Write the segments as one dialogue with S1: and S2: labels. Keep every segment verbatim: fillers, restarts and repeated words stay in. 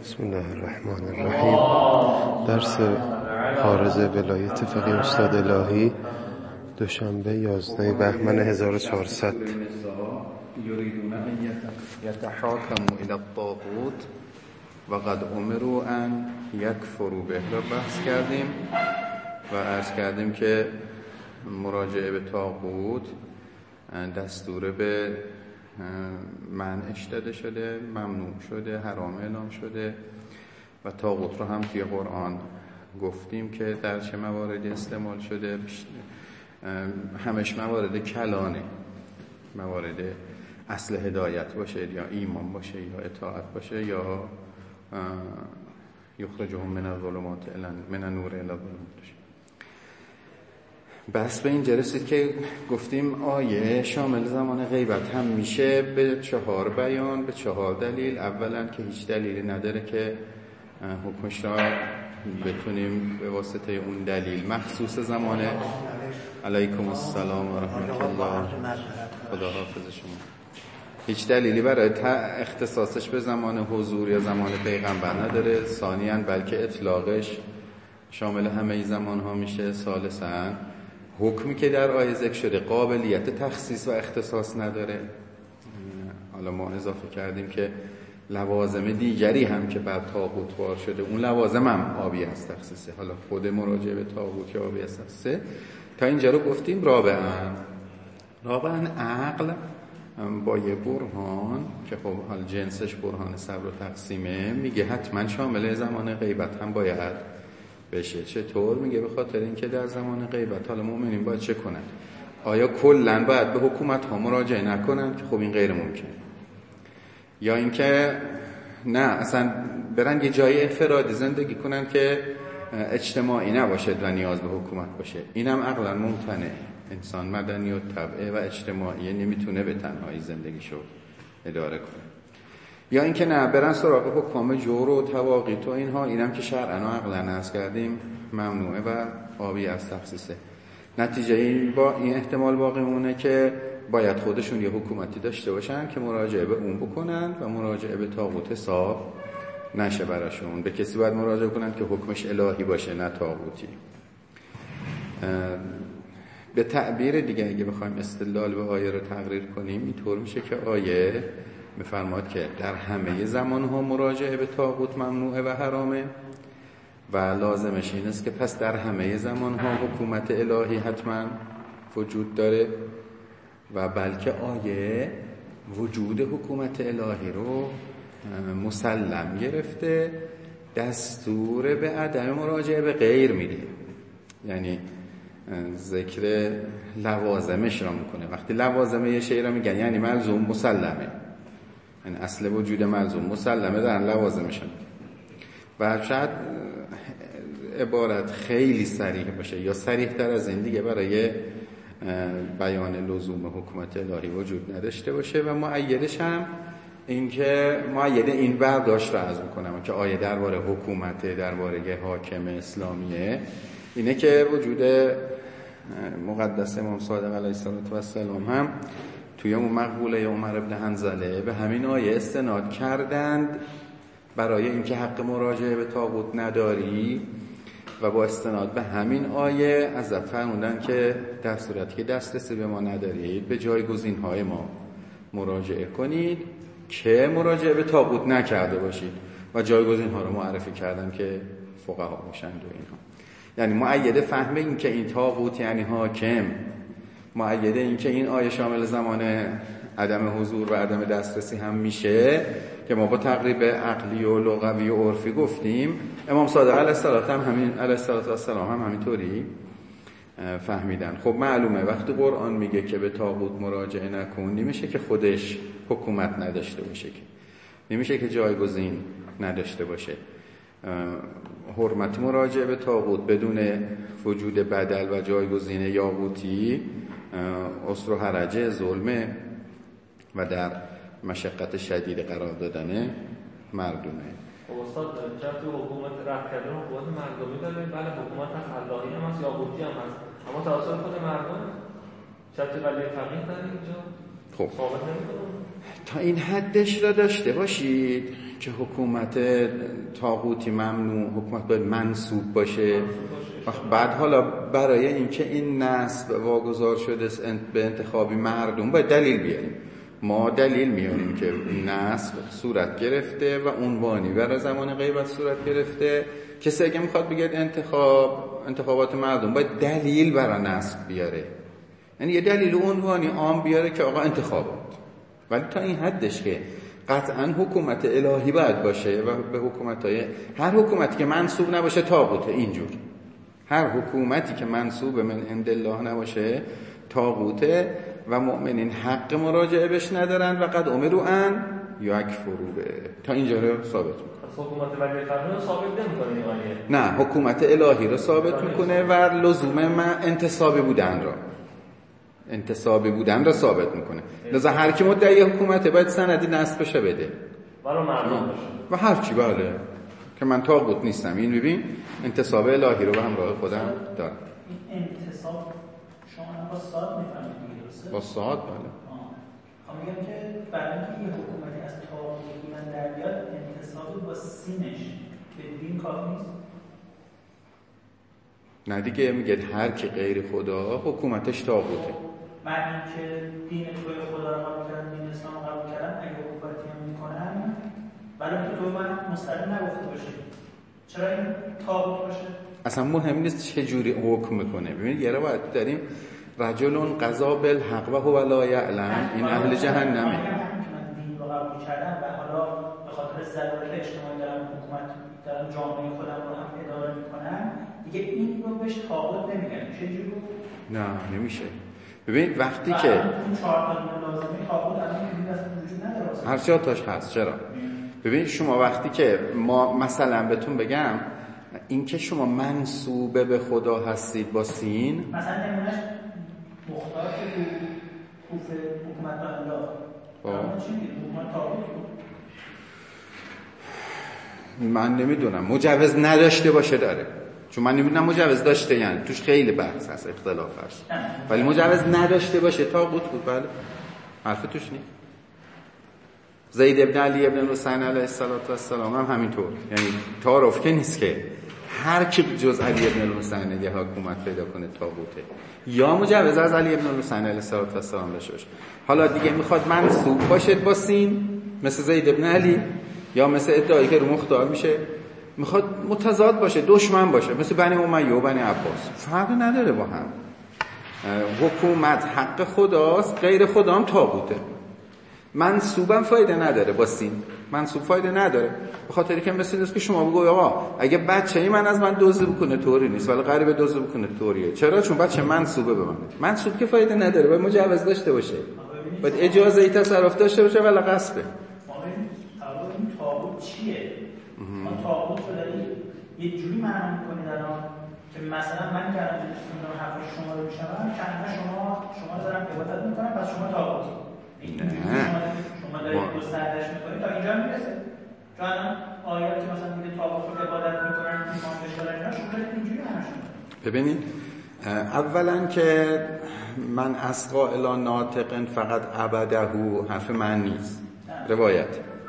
S1: بسم الله الرحمن الرحیم. درس عارض ولایت فقیه استاد الهی، دوشنبه یازده بهمن هزار و چهارصد.
S2: یریدون ان یتحاکموا الی الطاغوت و قد امروا ان یکفروا به. را بحث کردیم و عرض کردیم که مراجعه به طاغوت دستور به منعش داده شده، ممنوع شده، حرام اعلام شده و طاغوت رو هم توی قرآن گفتیم که در چه مواردی استعمال شده. همش موارد کلانه، موارد اصل هدایت باشه یا ایمان باشه یا اطاعت باشه یا یخرجهم من الظلمات الی من النور الی الظلمات باشه. بس به اینجا رسید که گفتیم آیه شامل زمان غیبت هم میشه به چهار بیان، به چهار دلیل. اولا که هیچ دلیلی نداره که حکمش را بتونیم به واسطه اون دلیل مخصوص زمانه. علیکم السلام و رحمت الله، خدا حافظ شما. هیچ دلیلی برای اختصاصش به زمان حضور یا زمان پیغمبر نداره. ثانیاً بلکه اطلاقش شامل همه زمان ها میشه. ثالثاً حکمی که در آیه ذکر شده قابلیت تخصیص و اختصاص نداره. حالا ما اضافه کردیم که لوازم دیگری هم که بر طاغوت وار شده، اون لوازم هم آبی از تخصیصه. حالا خود مراجعه به طاغوت یا آبی از تخصیصه. تا اینجا رو گفتیم. رابعاً رابعاً عقل با یه برهان که خب حال جنسش برهان صبر و تقسیمه، میگه حتما شامل زمان غیبت هم باید بشه. چطور؟ میگه به خاطر اینکه در زمان غیبت حالا مؤمنین باید چه کنن؟ آیا کلاً باید به حکومت ها مراجعه نکنن که خب این غیر ممکنه، یا اینکه نه اصلا برن یه جای انفرادی زندگی کنن که اجتماعی نباشه و نیاز به حکومت باشه؟ اینم عقلاً ممتنه. انسان مدنی و طبعه و اجتماعی نمیتونه به تنهایی زندگیشو اداره کنه. یا اینکه نه برن سراغ حکام جور و تواقیت و اینها. اینم که شرعاً و عقلاً عرض کردیم ممنوعه و آبی از تخصیصه. نتیجه این با این احتمال باقی مونه که باید خودشون یه حکومتی داشته باشن که مراجعه به اون بکنن و مراجعه به طاغوت حساب نشه براشون. به کسی باید مراجعه کنن که حکمش الهی باشه نه طاغوتی. به تعبیر دیگه اگه بخوایم استدلال به آیه رو تقریر کنیم، اینطور میشه که آیه میفرماد که در همه زمانها مراجعه به طاغوت ممنوعه و حرامه و لازمش این است که پس در همه زمانها حکومت الهی حتما وجود داره و بلکه آیه وجود حکومت الهی رو مسلم گرفته، دستور به عدم مراجعه به غیر میده. یعنی ذکر لوازمش را میکنه. وقتی لوازم یه شی را میگن یعنی ملزوم مسلمه، یعنی اصل وجود ملزوم مسلمه در لوازمش هم. و شاید عبارت خیلی صریح باشه یا صریح تر از این دیگه برای بیان لزوم حکومت الهی وجود نداشته باشه. و مؤیدش هم این که مؤید این برداشت را عرض میکنم که آیه درباره حکومت، درباره حاکم اسلامیه، اینه که وجود مقدس امام صادق علیه السلام هم توی اون مقبوله عمر بن حنظله به همین آیه استناد کردند برای اینکه حق مراجعه به طاغوت نداری و با استناد به همین آیه ازت فرمودن که در صورتی که دسترسی به ما ندارید به جایگزین‌های ما مراجعه کنید که مراجعه به طاغوت نکرده باشید و جایگزین‌ها رو معرفی کردن که فقها باشند و اینها. یعنی مؤید فهم این که این طاغوت یعنی حاکم، مؤید این که این آیه شامل زمان عدم حضور و عدم دسترسی هم میشه که ما با تقریب عقلی و لغوی و عرفی گفتیم. امام صادق علیه السلام هم همین علیه السلام هم همینطوری فهمیدن. خب معلومه وقتی قرآن میگه که به طاغوت مراجعه نکن، نمیشه که خودش حکومت نداشته باشه، که نمیشه که جایگزین نداشته باشه. حرمت مراجعه به طاغوت بدون وجود بدل و جایگزین یاغوتی عسر و حرج ظلمه و در مشقت شدید قرار دادن مردمه.
S3: استاد چرا تو حکومت رد کردن حکومت مردمی داره؟ بله حکومت خلاقی هم هست، یاغوتی هم هست، اما توسط خود مردم چرا ولی فقیه داره اینجا؟
S2: خب تا این حدش را داشته باشید که حکومت طاغوتی ممنوع، حکومت باید منصوب باشه. بعد حالا برای اینکه این نصب واگذار شده به انتخابی مردم باید دلیل بیاریم. ما دلیل میاریم که این نصب صورت گرفته و عنوانی برای زمان غیبت صورت گرفته. کسی اگه میخواد بگه انتخاب انتخابات مردم باید دلیل برای نصب بیاره، یعنی یه دلیل عنوانی عام بیاره که آقا انتخابات. ولی تا این حدش که قطعا حکومت الهی باید باشه و به حکومت‌های هر حکومتی که منسوب نباشه طاغوته. اینجور هر حکومتی که منسوب من عند الله نباشه طاغوته و مؤمنین حق مراجعه بهش ندارن و قد امروا ان یکفروا به. تا اینجا رو ثابت میکنه.
S3: حکومت ولی فرمان رو ثابت نمیکنه ایمانیه.
S2: نه، حکومت الهی رو ثابت میکنه و لزوم من انتصابی بودن را انتصابی بودن را ثابت میکنه. لذا هر کی مدعی حکومت باید سندی نصب بشه بده
S3: برای مردم باشه
S2: و هر چی. بله که من طاغوت نیستم. این ببین انتصاب الهی رو به همراه خودم دارم.
S4: این انتصاب شما با صاد میفهمید دیگه، درسته؟
S2: با صاد بله.
S4: آه میگم که برای اینکه یه حکومتی از طاغوت بودن در بیاد انتصاب با سینش به دین کافی نیست.
S2: نه دیگه، میگه هر کی غیر خدا حکومتش طاغوته.
S4: من اینکه دین توی خدا رو قبول کردم، دین اسلام رو قبول کردم، اگه حکومتی هم میکنم ولی اینکه توی من مستقیم نگفته باشه، چرا این طاغوت باشه؟
S2: اصلا مهم نیست چه جوری حکم میکنه. ببینید یه رو باید داریم رجل قضا بالحق و هو لا یعلم، این اهل جهنمه.
S4: من دین رو قبول کردم و حالا به خاطر ضرورت اجتماعی دارم حکومت دارم جامعه خودم رو هم اداره میکنم، دیگه این رو بهش طاغوت نمیگن. چه جوری؟
S2: نه نمیشه. ببینید وقتی که
S4: اون چهار تا لازمه طاغوت الان این اصلا وجود نداره،
S2: هر چی تاش هست. چرا؟ ببینید شما وقتی که ما مثلا بهتون بگم اینکه شما منسوبه به خدا هستید با سین،
S4: مثلا نمونهش مختار که تو کوفه حکومت الله اما چی میگه؟ حکومت طاغوت
S2: من نمیدونم مجوز نداشته باشه داره، چون من نمیدونم مجوز داشته، یعنی توش خیلی بحث هست، اختلاف هست. ولی مجوز نداشته باشه طاغوت بود. بله حرف توش نیست. زید ابن علی ابن حسین علیه السلام هم همینطور، یعنی تعارف که نیست که هر کی جز علی ابن حسین یه حکومت پیدا کنه طاغوته، یا مجوز از علی ابن حسین علیه السلام داشته باشه. حالا دیگه میخواد منسوب باشه با سین مثل زید ابن علی، یا مثل ادعایی که رو مختار میشه میخواد متضاد باشه، دشمن باشه، مثل بنی امیه و بنی عباس، فرقی نداره با هم. حکومت حق خداست، غیر خدا هم طاغوته. منسوبم فایده نداره با سین، منسوب فایده نداره، به خاطری که مثل اینه که شما بگوی آقا اگه بچه‌ای من از من دزد بکنه طوری نیست، ولی غریبه دزد بکنه طوریه. چرا؟ چون بچه منسوبه به من. منسوب که فایده نداره، باید مجوز داشته باشه، باید اجازه ای تصرف داشته باشه، ولی غصبه.
S4: این طاغوت چیه؟ ما طاغوت رو داریم یه جوری معنی می‌کنید الان که مثلا من که الان دارم حرف شما رو میشنوم، چند شما شما دارم عبادت میکنم پس شما طاغوتی.
S2: نه
S4: شما دارید گستردش میکنید تا اینجا میرسه. چون الان آیات که مثلا میگه طاغوت رو عبادت میکنن، ایمان بهش دارن، شما دارید اینجوری معنیش.
S2: ببینید اولا که من اسقا الی ناطق فقط عبده حرف من نیست، روایت.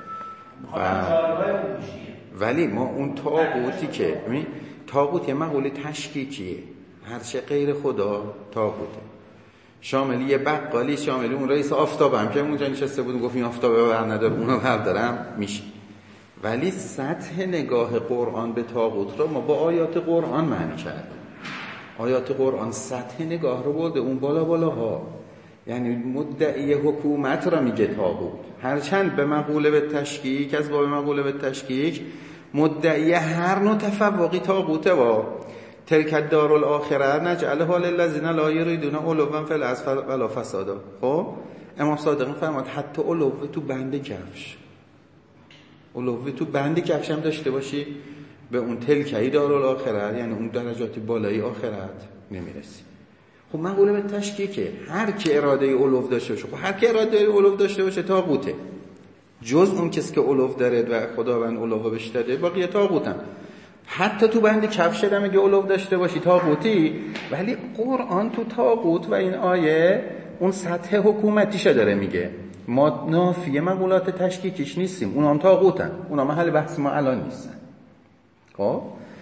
S2: ولی ما اون طاغوتی که ببین طاغوت یه مقوله تشکیکیه، هر چه غیر خدا طاغوته. شاملی یه بقالی، شاملی اون رئیس آفتاب هم که اونجا نشسته بود گفت این آفتابه بر نداره اونو بردارم میشه. ولی سطح نگاه قرآن به طاغوت رو ما با آیات قرآن معنی کردیم. آیات قرآن سطح نگاه رو برده اون بالا بالاها، یعنی مدعی حکومت را میگه طاغوت، هرچند به مقوله به تشکیک از باب مقوله به تشکیک مدعی هر نوع تفوقی طاغوته. و تلک الدار الاخره نجعلها للذین لا یریدون علوا فی الارض ولا فسادا. خب امام صادق فرمود حتی علو تو بند کفش، علو تو بند کفش هم داشته باشی به اون تلکی دار الاخره، یعنی اون درجات بالایی آخرت نمیرسی. خب مقوله به تشکیکه، هر کی اراده علو داشته باشه، خب هر کی اراده علو داشته باشه طاغوته، جز اون کسی که علو داره و خداوند علو بهش داده بقیه طاغوتن. حتی تو بند کفش هم اگه علو داشته باشی طاغوتی. ولی قرآن تو طاغوت و این آیه اون سطح حکومتیشه داره میگه. ما نافی مقولات تشکیکیش نیستیم، اونا هم طاغوتن، اونا محل بحث ما الان نیستن. خب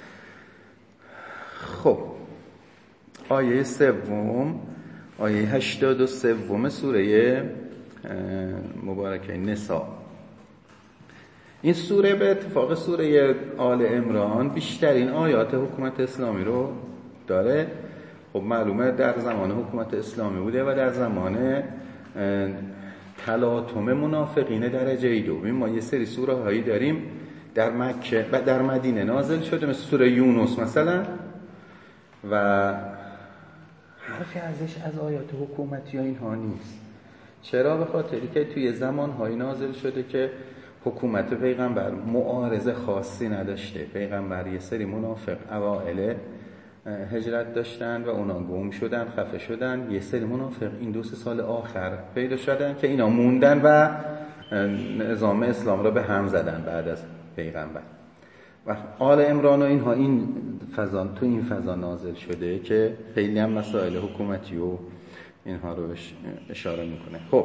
S2: خب آیه سوم، آیه هشتاد و سوم سوره مبارکه نساء. این سوره به اتفاق سوره آل عمران بیشترین آیات حکومت اسلامی رو داره. خب معلومه در زمان حکومت اسلامی بوده و در زمان تلاطم منافقین درجه دوم. ما یه سری سوره هایی داریم در مکه و در مدینه نازل شده، مثل سوره یونس مثلا، و حرفی ازش از آیات حکومتی ها اینها نیست. چرا؟ به خاطری که توی زمانهایی نازل شده که حکومت پیغمبر معارضه خاصی نداشته. پیغمبر یه سری منافق اوائل هجرت داشتن و اونا گم شدن، خفه شدن. یه سری منافق این دو سه سال آخر پیدا شدن که اینا موندن و نظام اسلام را به هم زدن بعد از پیغمبر. و آل عمران و اینها این فضا، تو این فضا نازل شده که خیلی هم مسائل حکومتی و اینها رو اشاره میکنه. خب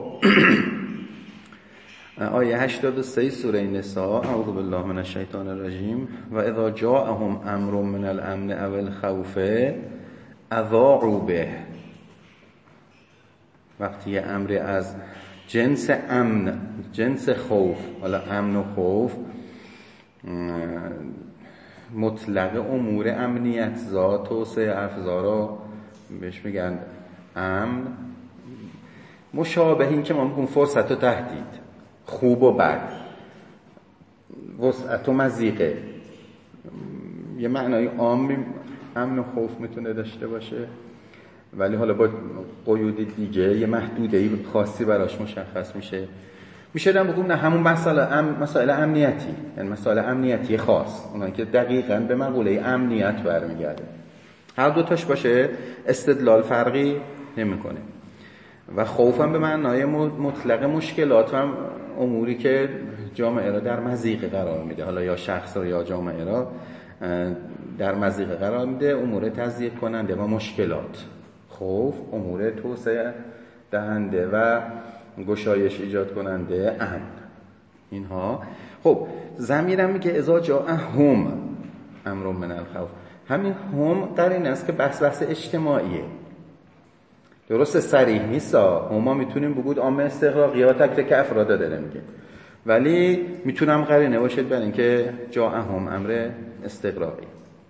S2: آیه هشتاد و سه سوره نساء، اعوذ بالله من الشیطان الرجیم. و اذا جاءهم امر من الامن او الخوف اذاعوا به. وقتی یه امر از جنس امن، جنس خوف، حالا امن و خوف مطلق امور امنیت زا، توسعه افزا رو بهش میگن امن. مشابه این که ما میگیم فرصت و تهدید، خوب و بد، وسعت و مضیقه، یه معنای عام امن و خوف میتونه داشته باشه، ولی حالا با قیود دیگه یه محدوده خاصی براش مشخص میشه. میشه دم بگم نه همون مسائل ام، مسائل امنیتی، یعنی مسائل امنیتی خاص، اونایی که دقیقاً به مقوله امنیت برمیگرده. هر دو تاش باشه استدلال فرقی نمیکنه. و خوفم به معنای مطلق مشکلات و اموری که جامعه را در مضیقه قرار میده، حالا یا شخص را یا جامعه را در مضیقه قرار میده، امور تضییق کننده و مشکلات. خوف امور توسعه دهنده و گشایش ایجاد کننده امن. اینها خب ضمیرم میگه اذا جاءهم امر من الخوف. همین هم قرینه است که بحث بحث اجتماعیه، درسته صریح نیست. ما میتونیم بگود عامه استغراقی ها تک تک افراد داره میگه، ولی میتونم قرینه باشد برای اینکه جاءهم امر استغراقی،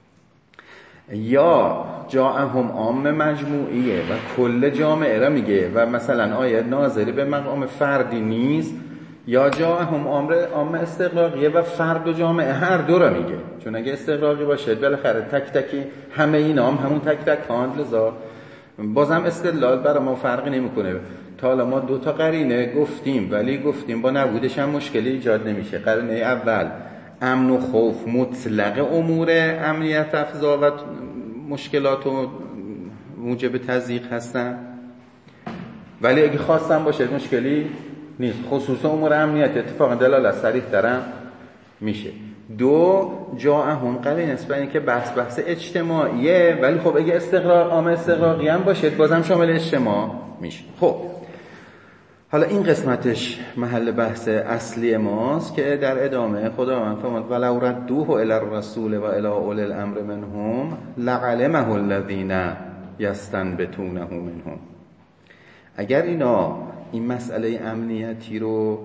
S2: یا جاءهم عام مجموعیه و کل جامعه را میگه و مثلا آیه ناظری به مقام فردی نیست، یا جاءهم امر عام استغراقیه و فرد و جامعه هر دو را میگه. چون اگه استغراقی باشه بالاخره تک تکی همه اینا هم همون تک تک هاند، لذا بازم استدلال برای ما فرقی نمیکنه. تا حالا ما دو تا قرینه گفتیم، ولی گفتیم با نبودش هم مشکلی ایجاد نمیشه. قرینه اول امن و خوف مطلق امور امنیت افزا و مشکلات و موجب تضییق هستن، ولی اگه خواستم باشه مشکلی نیست. خصوصا امور امنیت اتفاقا دلالت صریح ترم میشه. دو جاءهم قرینه است برای اینکه بحث بحث اجتماعیه، ولی خب اگه استقرار عام استقراقی هم باشه بازم شامل اجتماع میشه. خب حالا این قسمتش محل بحث اصلی ماست که در ادامه خداوند فرمود ولو ردوه الی الرسول و الی اولی الامر منهم لعلمه الذین یستنبطونه منهم. اگر اینا این مسئله امنیتی رو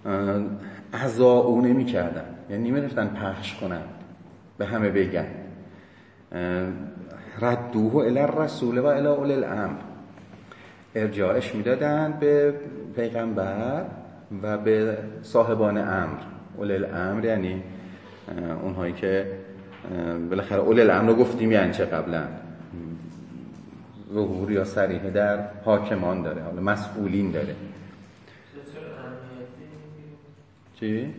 S2: اذاعو نمی‌کردن، یعنی نمی‌رفتن پخش کنن به همه بگن، ردوه الی الرسول و الی اولی الامر، ارجاعش میدادن به پیغمبر و به صاحبان امر. اولی الامر یعنی اونهایی که بالاخره اولی الامر رو گفتیم یعنی چه قبلا ظهور یا صریح در حاکمان داره، حالا مسئولین داره. چی؟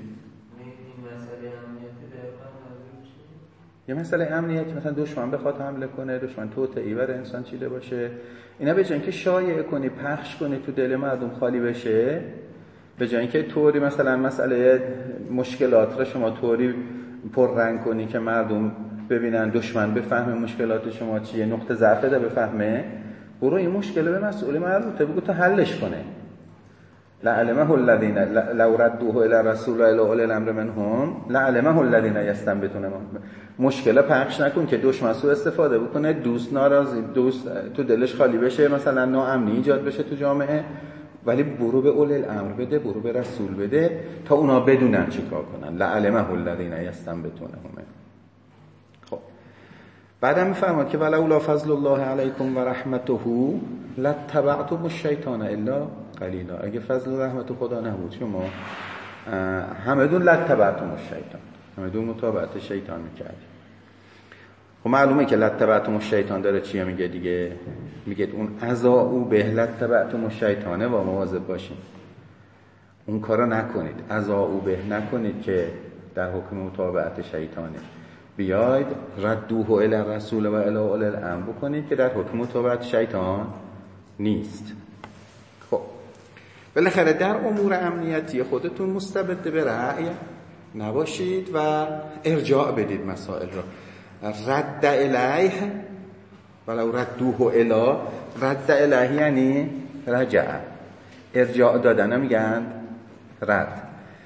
S2: یه مسئله امنیتی، مثلا دشمن بخواد حمله کنه، دشمن توطئه‌ای بر انسان چیده باشه، اینا به جای اینکه شایعه کنی پخش کنی تو دل مردم خالی بشه، به جای اینکه طوری مثلا مسئله مشکلات را شما طوری پررنگ کنی که مردم ببینن، دشمن بفهمه مشکلات شما چیه، نقطه ضعف ده بفهمه، برو این مشکل به مسئول مربوطه بگو تا حلش کنه. لعلمه الذين لو ردوه الى الرسول و الى اولي الامر منهم لعلمه الذين یستنبطونه. مشکل پخش نکن که دشمن سوء استفاده بکنه، دوست ناراضی، دوست تو دلش خالی بشه، مثلا ناامنی ایجاد بشه تو جامعه، ولی برو به اولی الامر بده، برو به رسول بده تا اونا بدونن چیکار کنن. لعلمه الذین یستنبطونه. خب بعدم میفرماد که ولولا فضل الله علیکم و رحمته لاتبعتم الشیطان الا قلیلا. اگه فضل و رحمت خدا نبود شما همدون لاتبعتم الشیطان، همدون متابعت شیطان میکردید. خب معلومه که لاتبعتم الشیطان داره چیه میگه دیگه؟ میگه اون ازاؤوا به لاتبعتم الشیطانه و مواظب باشین، اون کارا نکنید، ازاؤوا به نکنید که در حکم متابعت شیطانه. بیاید ردوه الی الرسول و الی اولی الامر بکنید که در حکم متابعت شیطان نیست. خب بالاخره در امور امنیتی خودتون مستبد به رأی نباشید و ارجاع بدید مسائل را. رد الیه ولو ردوه الی، رد الیه یعنی رجع، ارجاع دادن میگن رد.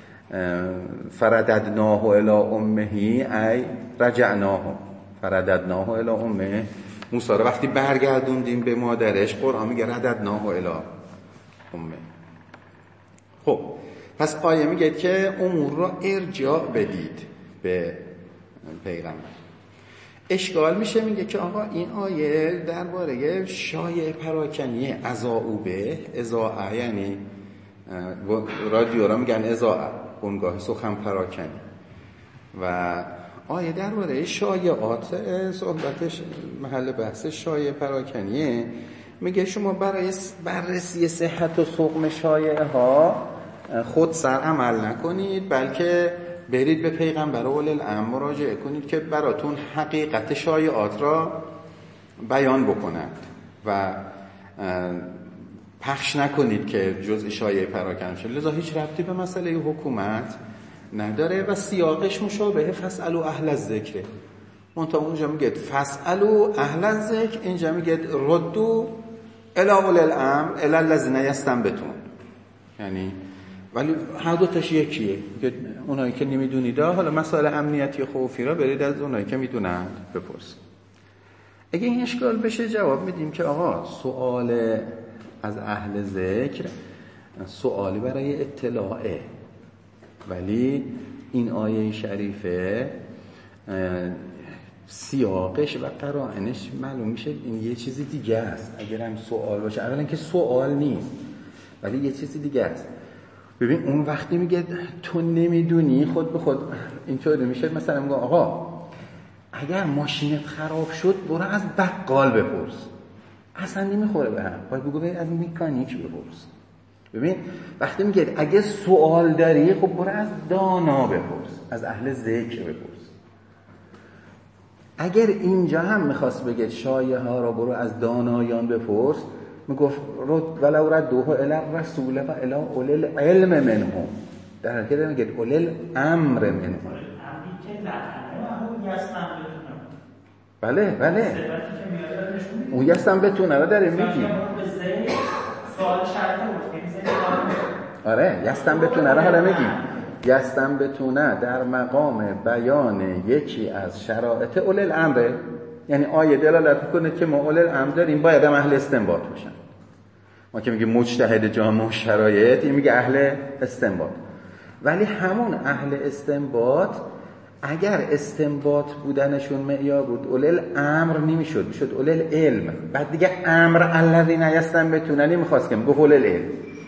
S2: فرددناه الی امه ای رجعناه، فرددناه الی امه. موسی رو وقتی برگردوندیم به مادرش، قرآن میگه رددناه الی امه. خب پس آیه میگه که امور رو ارجاع بدید به پیغمبر. اشکال میشه، میگه که آقا این آیه درباره شایعه پراکنی ازاؤوا به، ازاعه یعنی رادیو را میگن ازاعه، بنگاه سخن پراکنی، و آیه درباره شایعات صحبتش محل بحث شایعه پراکنیه. میگه شما برای بررسی صحت و سقم شایعه ها خود سر عمل نکنید، بلکه برید به پیغمبر اولی الامر مراجعه کنید که براتون حقیقت شایعات را بیان بکنند و پخش نکنید که جزء شایعه پراکنی شه. لذا هیچ ربطی به مسئله حکومت نداره و سیاقش مشابه فاسالوا اهل الذکر. منتها اونجا میگه فاسالوا اهل الذکر، اینجا میگه ردوا الی اولی الامر الی الذین یستنبطون. یعنی ولی هر دو تاش یکیه. اونایی که نمیدونید حالا مسائل امنیتی خوفی را برید از اونایی که میدونند بپرسید. اگه این اشکال بشه جواب میدیم که آقا سوال از اهل ذکر سوالی برای اطلاعه، ولی این آیه شریفه سیاقش و قرائنش معلوم میشه این یه چیزی دیگه است. اگر هم سوال باشه، اولا که سوال نیست ولی یه چیزی دیگه است. ببین اون وقتی میگه تو نمیدونی، خود به خود اینطوری میشه. مثلا میگه آقا اگر ماشینت خراب شد برو از بقال بپرس، اصلا نمیخوره به هم، باید بگو برید از مکانیک بپرس. ببین وقتی میگه اگه سوال داری خب برو از دانا بپرس، از اهل ذکر بپرس. اگر اینجا هم میخواست بگه شایعه ها را برو از دانایان بپرس، میگفت رد ولو ردوه الی الرسول و الی اولی العلم منهم، در حالی که میگه اولی الامر منهم. بله بله اون یستن بتونه رو داره میگی. آره یستن بتونه رو حالا میگی. یستن بتونه در مقام بیان یکی از شرایط اولی الامر، یعنی آیه دلالت میکنه که ما اولی الامر داریم، باید هم اهل استنباط باشن. ما که میگه مجتهد جامع شرایط، این میگه اهل استنباط. ولی همون اهل استنباط اگر استنباط بودنشون معیار بود اولی الامر نمیشد، میشد اولی العلم. بعد دیگه امر الذین یستنبطون نمیخواست که میگه اولی العلم.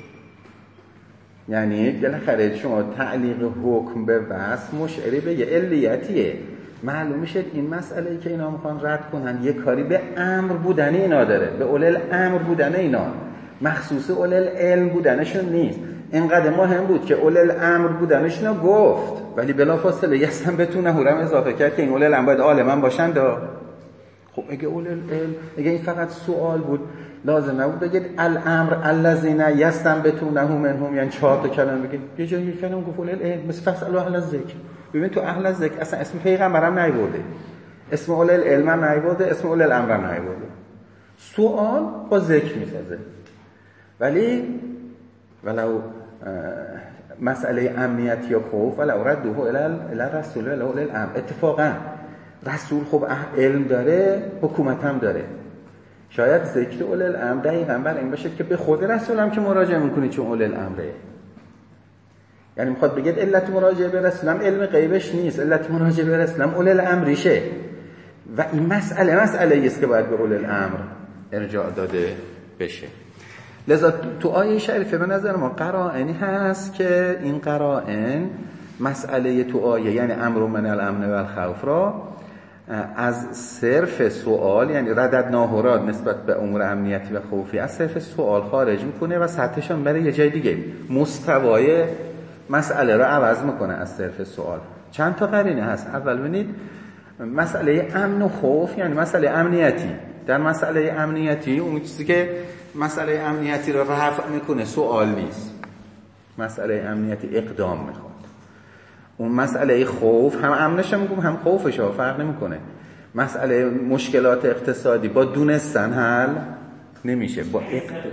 S2: یعنی بالاخره شما تعلیق حکم به وصف مشعری به یه علیتیه. معلوم میشه این مسئله که اینا میخوان رد کنن یه کاری به امر بودن اینا داره، به اولی الامر بودن اینا، مخصوص اولی العلم بودنشون نیست. اینقدر مهم بود که اولی الامر بودنشون گفت، ولی بلافاصله یستن بتونه هرم اضافه کرد که این اولی الامر باید عالمان باشن دا. خب اگه اولی العلم، اگه این فقط سوال بود لازم نبود بگید الامر الذین یستنبطونه منهم، یعنی چهار تا کلمه بگید. یه جایی یک کلمه گفت اولی العلم، مثل فاسالوا اهل الذکر. ببین تو اهل الذکر اصلا اسم پیغمبرم نیورده، اسم اولی العلم هم نیورده، اسم اولی الامر هم نیورده. سوال با ذکر میسازه. ولی ولو مسئله امنیت یا خوف ولو ردوه الی رسول ولو الی الامر. اتفاقا رسول خب علم داره، حکومت هم داره. شاید ذکر اول الامر دقیقاً بر این باشه که به خود رسول هم که مراجعه میکنی چون اول الامره. یعنی میخواد بگید علت مراجعه به رسول هم علم غیبش نیست، علت مراجعه به رسول هم اول الامریشه و این مسئله مسئله است که باید به اول الامر ارجاع داده بشه. لذا تو آیه شریفه به نظر ما قرائنی هست که این قرائن مسئله تو آیه یعنی امر من الامن و الخوف را از صرف سوال یعنی رددناه نسبت به امور امنیتی و خوفی از صرف سوال خارج میکنه و سطحشون بره یه جای دیگه، مستوای مسئله رو عوض میکنه از صرف سوال. چند تا قرینه هست. اول ببینید مسئله امن و خوف یعنی مسئله امنیتی. در مسئله امنیتی اون چیزی که مسئله امنیتی رو رفع میکنه سوال نیست، مسئله امنیتی اقدام میخواد. اون مسئله خوف هم امنش میگم هم خوفش ها فرق نمیکنه. مسئله مشکلات اقتصادی با دونستن حل نمیشه، با اقدام.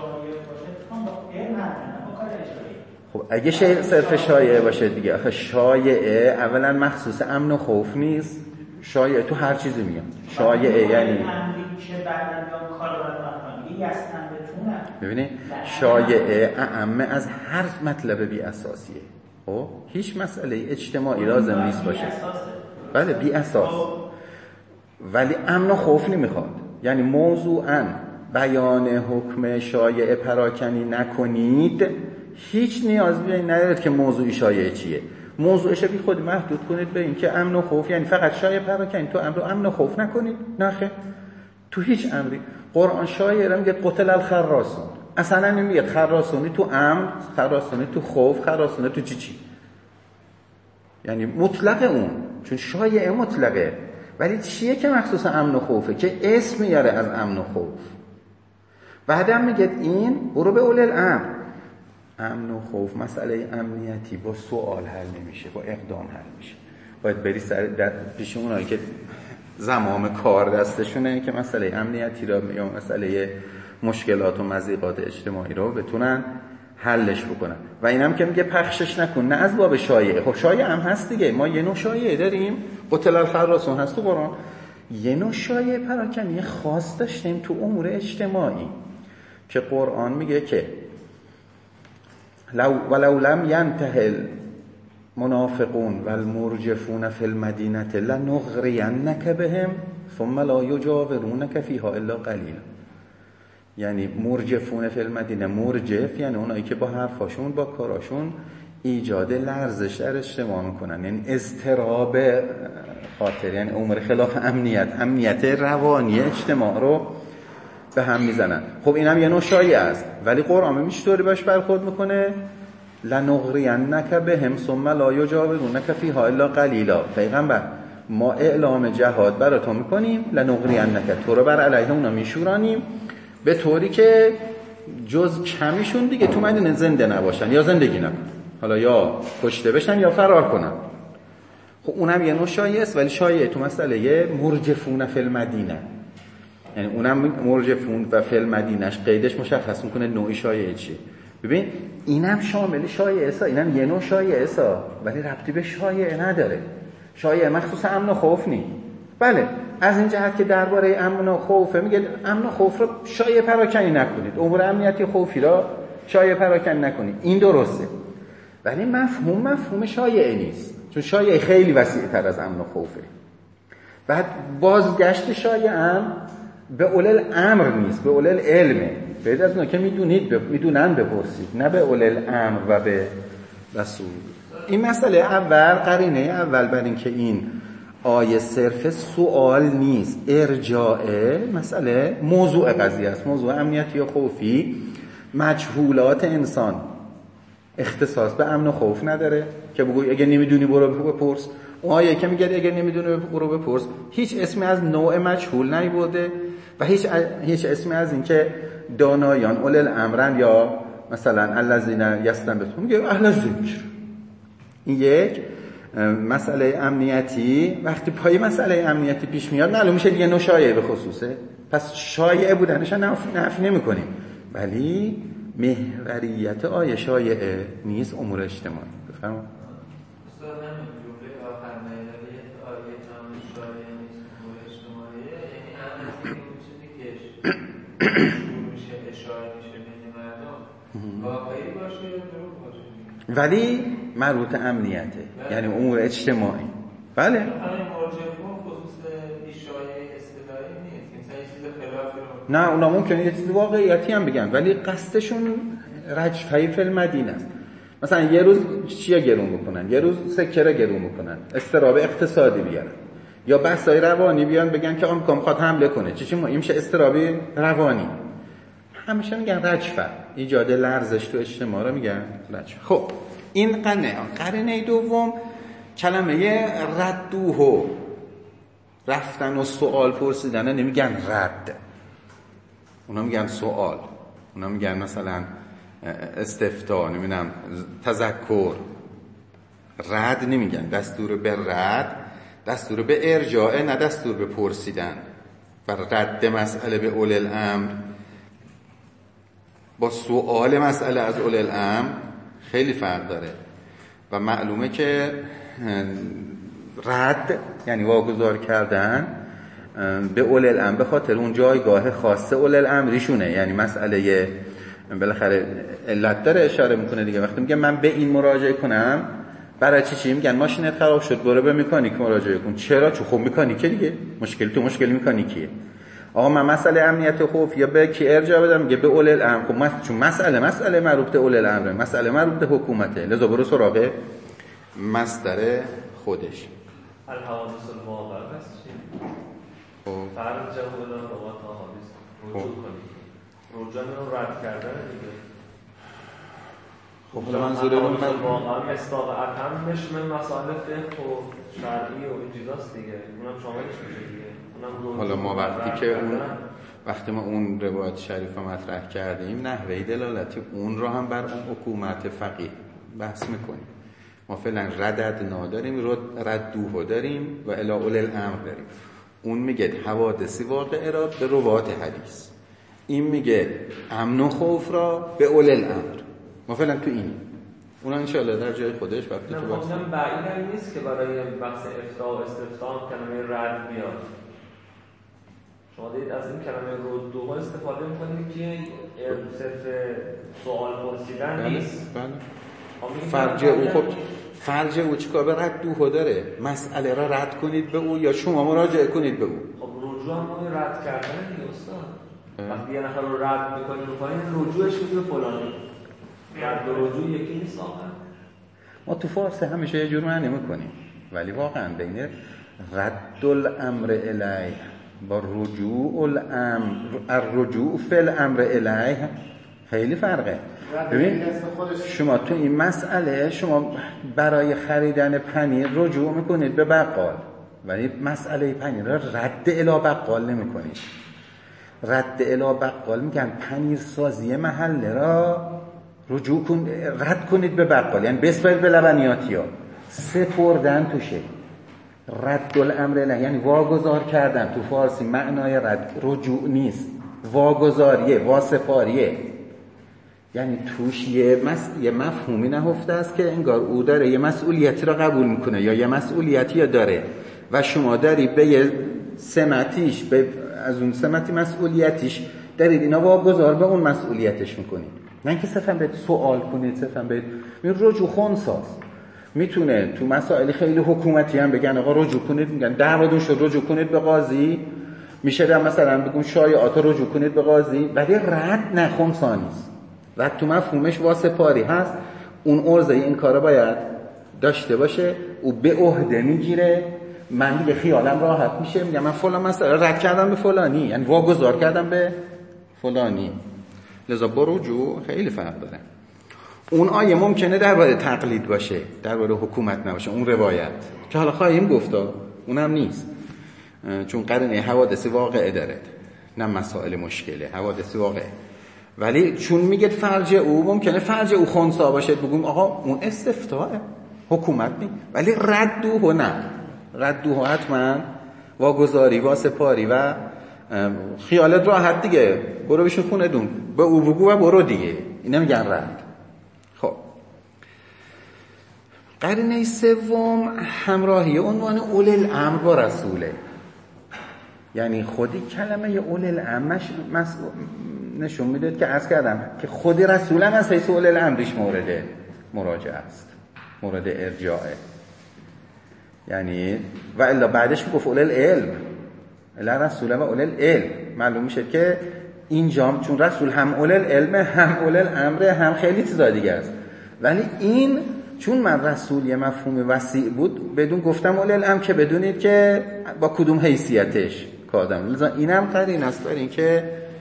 S2: خب اگه شای صرف شایعه باشه دیگه، آخه شایعه اولا مخصوص امن و خوف نیست، شایعه تو هر چیزی میاد. شایعه یعنی ببینید شایعه اعم از هر مطلب بی اساسیه. خب هیچ مسئله اجتماعی لازم نیست باشه، بله بی اساس، ولی امن و خوف نمیخواد. یعنی موضوعاً بیان حکم شایعه پراکنی نکنید، هیچ نیاز به این ندارد که موضوع شایعه چیه. موضوعش بی خود محدود کنید به این که امن و خوف، یعنی فقط شایعه پراکنی، تو امر و امن و خوف نکنید. نه خیر، تو هیچ امری. قرآن شایعه میگه قتل الخراسون، اصلا نمیگه خراسونی تو امن، خراسونی تو خوف، خراسونی تو چی چی. یعنی مطلق اون، چون شایعه مطلقه، ولی چیه که مخصوص امن و خوفه که اسم میاره از امن و خوف. بعدم میگه این برو به اول الامر. امن و خوف مسئله امنیتی با سوال حل نمیشه، با اقدام حل میشه. باید بری سر پیش اونایی که زمام کار دستشونه که مسئله امنیتی را یا مسئله مشکلات و مضیقات اجتماعی رو بتونن حلش بکنن. و اینم که میگه پخشش نکن، نه از باب شایعه. خب شایعه هم هست دیگه، ما یه نوع شایعه داریم، قتل الخراسون هست تو قرآن. یه نوع شایعه پراکنی خاص داشتیم تو امور اجتماعی که قرآن میگه که لو ولو لم ينتهي المنافقون والمرجفون في المدينة لنغرينك بهم ثم لا يجاورونك فيها الا قليلا. یعنی مرجفون فی المدینه، مرجف یعنی اونایی که با حرفاشون با کاراشون ایجاد لرزش در اجتماع میکنن، یعنی اضطراب خاطر، یعنی امور خلاف امنیت، امنیت روانی اجتماع رو به هم میزنن. خب اینم یه نوع شایعه است، ولی قرآن میشه طوری باش برخورد میکنه لنغرینک بهم ثم لا یجاورونک فیها الا قلیلا. پیغمبر ما اعلام جهاد براتون میکنیم، لنغرینک تو رو بر علیه اونا میشورانیم به طوری که جز کمیشون دیگه تو مدینه زنده نباشن یا زندگی نکنن، حالا یا کشته بشن یا فرار کنن. خب اونم یه نوع شایعه است، ولی شایعه تو مسئله مرجفون فی المدینه، یعنی اونم مرجفون و فی المدینهش قیدش مشخص میکنه نوعی شایعه چیه. ببین اینم شامل شایعه است، اینم یه نوع شایعه است ولی ربطی به شایعه نداره. شایعه مخصوص امن و خوف نیست. بله از این جهت که درباره امن و خوف میگه امن و خوف رو شایعه پراکنی نکنید، امور امنیتی خوفی را شایعه پراکنی نکنید، این درسته، ولی مفهوم مفهوم شایعه نیست، چون شایعه خیلی وسیع تر از امن و خوفه. بعد بازگشت شایعه هم به اول الامر نیست، به اول العلمه. باید از اونها که میدونید ب... میدونن بپرسید، نه به اول الامر و به رسول. این مسئله اول، قرینه اول بر این که این آیه صرف سوال نیست، ارجاعه، مسئله موضوع قضیه است، موضوع امنیتی و خوفی. مجهولات انسان اختصاص به امن و خوف نداره که بگوی اگه نمیدونی برو بپرس. اون آیه که میگه اگه نمیدونی برو بپرس، هیچ اسمی از نوع مجهول نیورده و هیچ هیچ اسمی از این که دانایان اول الامرن یا مثلا الذین یستنبطون میگه اهل ذکر. این یک مسئله امنیتی وقتی پای مسئله امنیتی پیش میاد معلوم میشه دیگه نوع شایعه به خصوصه، پس شایعه بودنش نفی نمی کنیم، ولی محوریت آیه شایعه نیست، امور اجتماعی. بفرمایید.
S3: استاد همین جمله آخر محوریت آیه امر شایعه نیست، امور اجتماعی، یعنی همین اون چیزی که شروع میشه اشاره میشه بین مردم واقعی باشه یا دروغ باشه،
S2: ولی مربوط امنیته، یعنی امور اجتماعی. بله.
S3: همین مرجعون خصوص اشاره اصطلاحی نیست، مثلا یه چیز خلافی رو
S2: نه، اونا ممکنه یه چیز واقعیتی هم بگن ولی قصدشون رجفه‌ی فی المدینه است. مثلا یه روز چیا گرون بکنن، یه روز سکه را گرون بکنن، استراب اقتصادی بیارن، یا بحثای روانی بیان بگن که آمریکا میخواد حمله کنه، چی چی این میشه استرابی روانی. همیشه میگن رجفه، ایجاد لرزش تو اجتماع رو میگن رجفه. خب این قرنه قرنه دوم کلمه ردوه، رفتن و سوال پرسیدن، نمیگن رد، اونا میگن سوال، اونا میگن مثلا استفتاء، نمیدونم تذکر. رد نمیگن، دستور به رد، دستور به ارجاع، نه دستور به پرسیدن. بر رد مسئله به اولی الامر با سوال مسئله از اولی الامر خیلی فرق داره و معلومه که رد یعنی واگذار کردن به اولی الامر به خاطر اون جایگاه خاصه اولی الامریشونه، یعنی مسئله بالاخره علت داره اشاره میکنه دیگه. وقتی میگه من به این مراجعه کنم، برای چی چی میگن ماشینت خراب شد برو به مکانیک مراجعه کن. چرا؟ چون خب مکانیکه دیگه، مشکل تو مشکل مکانیکیه. آقا من مسئله امنیت خوف یا به کی ارجاع بدم؟ میگه به اولی الامر. خب چون مسئله مسئله مربوط به اولی الامر، مسئله مربوط به حکومته، لذا برو سراغ مصدر خودش.
S3: الحوادث الواقع است چی؟
S2: خب
S3: فرض جواب الان روات حوادث رجوع کنید، رجوع رو رد کردن دیگه.
S2: خب منظورمون من
S3: واقعا مصداق همش من مسائل فقه و شرعی و این چیزاست دیگه، اونم شاملش میشه دیگه. اونم
S2: حالا ما وقتی که اون وقتی ما اون روایت شریف مطرح کردیم، نحوه دلالتی اون رو هم بر اون حکومت فقیه بحث میکنیم. ما فعلا ردد نداریم، ردوه داریم و الی اولی الامر داریم. اون میگه حوادثی واقعه را به روات حدیث، این میگه امن و خوف را به اولی الامر. ما فعلا تو این اونا انشاءالله در جای خودش وقتی تو بحث
S3: کنم بعید نیست که برای بحث افتاء و استفتاء کلمه رد بیاد. شما دارید از این کلمه ردوه استفاده میکنید که صرف سوال پرسیدن نیست.
S2: بله. فرجه او خب فرجه او چیکار به ردوه داره؟ مسئله را رد کنید به او یا شما مراجعه کنید به او.
S3: خب رجوع هم باید رد کردن دیگه استاد. وقتی یه نفر رو رد میکنید رو پایین، رجوعش میگه فلانی. رد و رجوع یکی نیست واقعا.
S2: ما تو فارسی همیشه یه جور معنی میکنیم، ولی واقعا بین رد الامر الیه با رجوع الامر، الرجوع فی الامر الیه خیلی فرقه. ببین شما تو این مسئله شما برای خریدن پنیر رجوع میکنید به بقال، ولی مسئله پنیر را رد الی بقال نمیکنید. رد الی بقال میگن پنیر سازی محله را رجوع کن، رد کنید به بقال، یعنی بسپرید به لبنیاتیا، سپردن توشه. رد الامر الیه یعنی واگذار کردن. تو فارسی معنای رد رجوع نیست، واگذاریه، واسپاریه، یعنی توش یه, مس... یه مفهومی نهفته است که انگار او داره یه مسئولیتی را قبول میکنه یا یه مسئولیتی داره و شما داری به یه سمتیش، به از اون سمتی مسئولیتیش دارید اینا واگذار به اون مسئولیتش میکنید. نه اینکه صرفا به سوال کنید، صرفا به این رجوع خونساز. میتونه تو مسائل خیلی حکومتی هم بگن آقا رجوع کنید، میگن دعوا دون شد رجوع کنید به قاضی، میشه در مثلا بگم شایعات رجوع کنید به قاضی، ولی رد نه خونسانی است. رد تو مفهومش واسپاری هست، اون عرضه این کارا باید داشته باشه، او به عهده میگیره. من دیگه خیالم راحت میشه، میگم من فلان مسئله رد کردم به فلانی، یعنی واگذار کردم به فلانی. لذا با رجوع خیلی فرق داره. اون آیه ممکنه درباره تقلید باشه، درباره حکومت نباشه، اون روایت که حالا خواهیم گفتا اونم نیست، چون قرینه حوادث واقعه داره، نه مسائل مشکله، حوادث واقعه. ولی چون میگه فرج او، ممکنه فرج او خنثی باشه، بگم آقا اون استفتاء حکومت نی، ولی ردوه نه، ردوه حتما واگذاری، واسپاری و خیالت راحت دیگه، برو بشین خونه دون به او بگو و برو دیگه، اینا میگن رد. خب قرینه سوم همراهی عنوان اول الامر با رسوله. یعنی خودی کلمه اول الامر نشون میده که عرض کردم که خود رسول هم از حیث اول الامرش مورد مراجعه است، مورد ارجاعه. یعنی و الا بعدش میگفت اول العلم، الا رسول و اول العلم. معلوم میشه که اینجا چون رسول هم اول العلم هم اول الامر هم خیلی چیزا دیگه است، ولی این چون من رسول یه مفهوم وسیع بود بدون گفتم اول الامر که بدونید که با کدوم حیثیتش کادم. لذا اینم قرینه است برای این که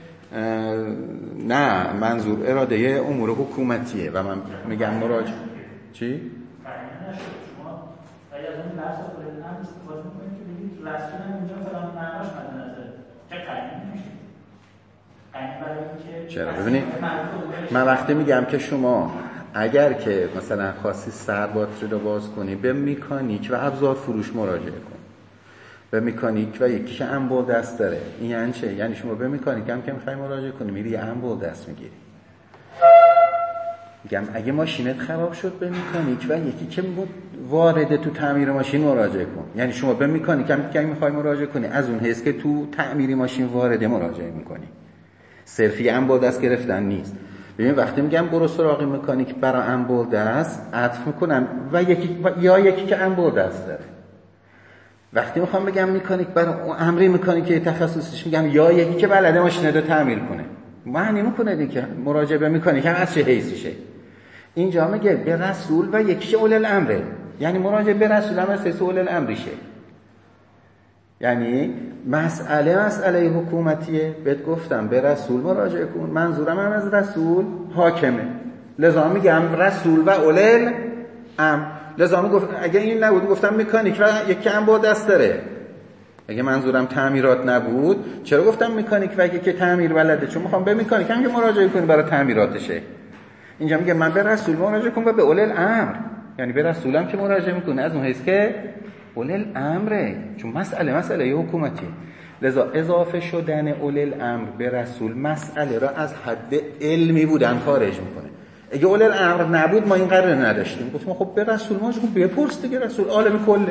S2: نه منظور اراده امور حکومتیه و من میگم مراجعه چی؟
S4: قرینه نشد. شما اگه از اون لفظ اول الامر استفاده میکنید که بگید رسول هم اینجا فلان معناش مد نظر که قرینه نمیشه. قرینه برای اینکه
S2: چرا؟ ببینید من وقتی میگم که شما اگر که مثلا خواستی سر باتری رو باز کنی به مکانیک و ابزار فروش مراجعه کن، به مکانیک و یکی که انبول دست داره. این یعنی چه؟ یعنی شما به مکانیک هم که میخوای مراجعه کنی میری یه انبول دست میگیری. میگم اگه ماشینت خراب شد به مکانیک و یکی که وارد تو تعمیر ماشین مراجعه کن. یعنی شما به مکانیک هم که میخوای مراجعه کنی از اون حیث که تو تعمیر ماشین وارد مراجعه میکنی، صرفی انبول دست گرفتن نیست. ببین وقتی میگم برو سراغ مکانیک برای انبول دست عطف میکنم و یکی و یا یکی که انبول دست داره. وقتی میخوام بگم مکانیک برای امری مکانیکی تخصصیش میگم یا یکی که بلده ماشین رو تعمیر کنه. معنی میکنه دیگه مراجعه به مکانیک هم از چه حیثیشه. اینجا میگه به رسول و یکی که اول الامره، یعنی مراجعه به رسول هم از حیث اول الامریشه. یعنی مسئله مسئله حکومتیه، بهت گفتم به رسول مراجعه کن. منظورم هم از رسول حاکمه، لذا میگم رسول و اول الامر. لذا میگفت اگه این نبود گفتم مکانیک و یکی هم با دست داره. اگه منظورم تعمیرات نبود چرا گفتم مکانیک و یکی که تعمیر بلده؟ چون میخوام به مکانیک هم که مراجعه کنی برای تعمیراتشه. اینجا میگه من به رسول مراجعه کنم و به اول الامر، یعنی به رسولم که مراجعه میکنه از اون حیث که اول الامره، چون مسئله مسئله حکومتی. لذا اضافه شدن اول الامر به رسول مسئله را از حد علمی بودن خارج میکنه. اگه اول الامر نبود ما این قرار نداشتیم، گفتم خب به رسول ما گفت بپرس دیگه، رسول عالم کله.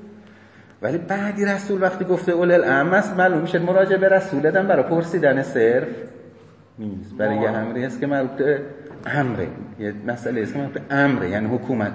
S2: ولی بعدی رسول وقتی گفته اول الامر است معلوم میشه مراجعه به رسول دادن برای پرسیدن صرف نیست، برای یه امری است که مربوط به امره، یه مسئله است که مربوط به امره یعنی حکومته.